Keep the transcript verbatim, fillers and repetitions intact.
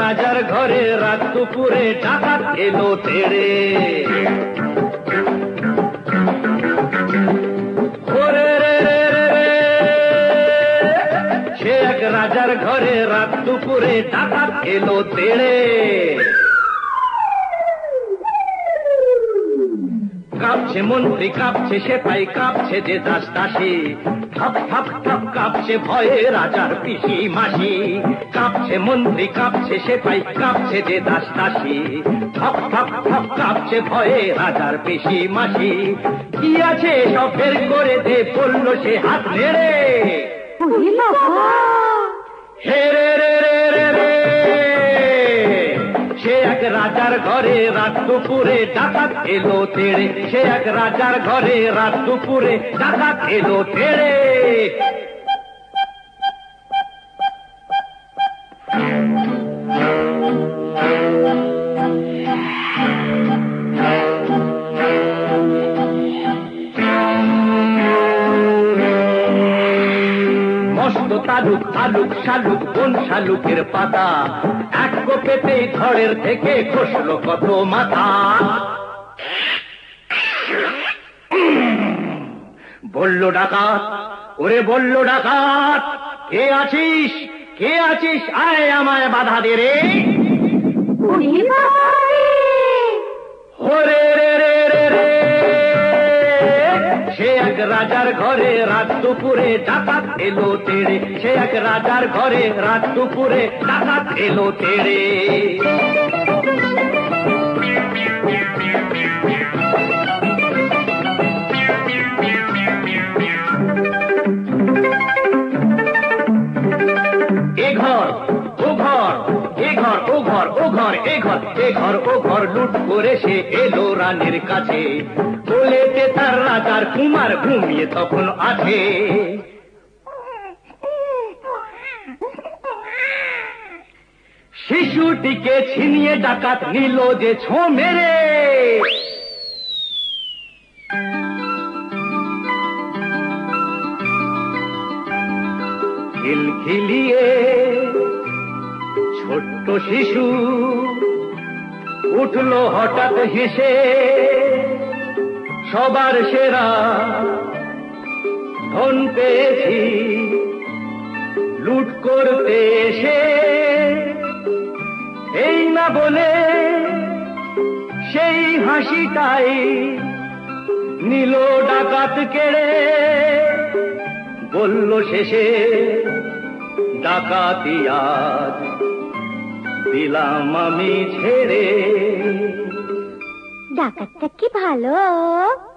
রাজার ঘরে রাত দুপুরে ডাকাত এলো তেড়ে। সে এক রাজার ঘরে রাত দুপুরে ডাকাত এলো তেড়ে। কাঁপছে মন্ত্রী, কাঁপছে সেপাই, কাঁপছে যে দাস দাসী, ঠপ ঠপ ঠপ কাঁপছে ভয়ে রাজার পিসি মাসি। কাঁপছে মন্ত্রী, কাঁপছে সেপাই, কাঁপছে যে দাস দাসী, ঠপ ঠপ ঠপ কাঁপছে ভয়ে রাজার পিসি মাসি। কি আছে সব বের করে দে, বলল সে হাত নেড়ে। হে রে রে রে রে রে, সে এক রাজার ঘরে রাত দুপুরে ডাকাত এলো তেড়ে। সে এক রাজার ঘরে রাত দুপুরে ডাকাত এলো তেড়ে। মস্ত তালুক আলুক শালুক কোন শালুকের পাতা, এক কোপেতেই ধড়ের থেকে খসলো কত মাথা। বলল ডাকাত, ওরে বলল ডাকাত, কে আছিস কে আছিস, আয় আমায় বাধা দে রে। ওরে রে রে রে রে, সে এক রাজার ঘরে রাত দুপুরে ডাকাত এলো তেড়ে। সে এক রাজার ঘরে রাত দুপুরে ডাকাত এলো তেড়ে। এ ঘর ও ঘর, এ ঘর ও ঘর, ও ঘর এ ঘর, এ ঘর ও ঘর লুট করে সে এলো রানীর কাছে। বলেতে তার রাজার কুমার ঘুমিয়ে তখন আছে। শিশুটিকে ছিনিয়ে ডাকাত নিল যে ছো মেরে। খিলখিলিয়ে ছোট্ট শিশু উঠলো হঠাৎ হেসে, সবার সেরা ধন পেয়েছি লুট করতে এসে। এই না বলে সেই হাসিটাই নিল ডাকাত কেড়ে। বলল শেষে ডাকাতি আজ দিলাম আমি ছেড়ে। ডাকাতটা কি ভালো।